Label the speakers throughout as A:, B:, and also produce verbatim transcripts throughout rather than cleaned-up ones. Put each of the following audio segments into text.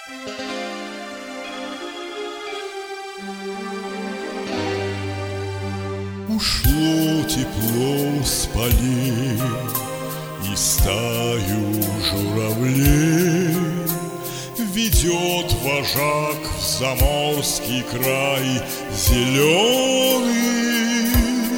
A: Ушло тепло с полей и стаю журавлей ведет вожак в заморский край зеленый.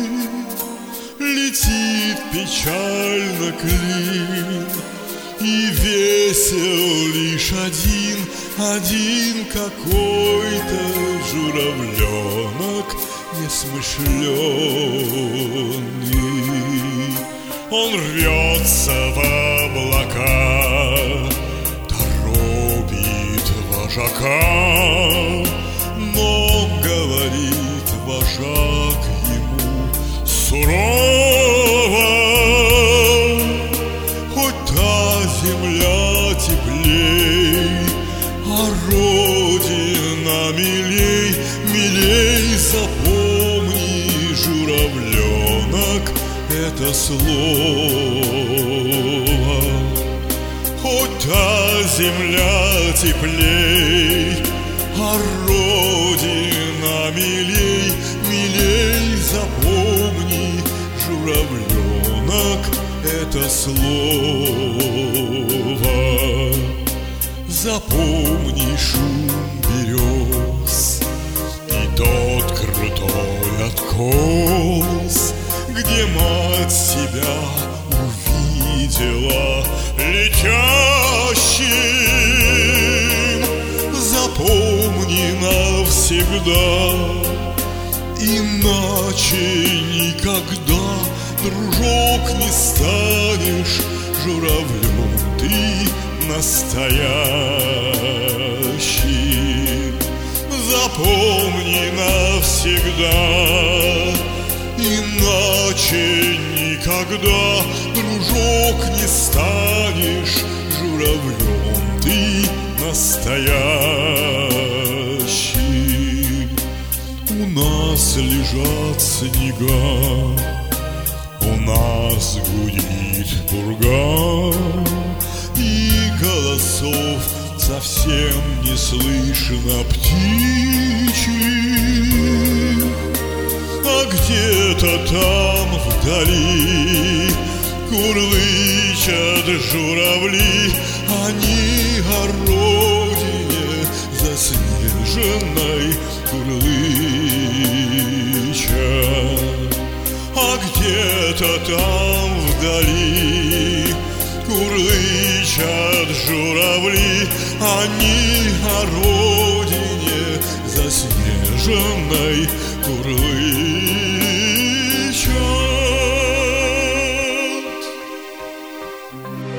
A: Летит печально клин, и весел лишь один, один какой-то журавленок несмышленый. Он рвется в облака, торопит вожака, но говорит вожак ему сурово: хоть та земля теплей, а родина милей, милей, запомни, журавленок, это слово. Хоть та земля теплей, а родина милей, милей, запомни, журавленок, это слово. Запомни шум берез и тот крутой откос, где мать себя увидела летящим. Запомни навсегда, иначе никогда, дружок, не станешь журавлем ты настоящим. Запомни навсегда, иначе никогда, дружок, не станешь журавлем ты настоящим. У нас лежат снега, у нас гудит пурга, и голосов совсем не слышно птичьих. А где-то там вдали курлычат журавли, они о родине заснеженной курлычат. А где-то там вдали курлычат журавли, они о родине заснеженной курлычат.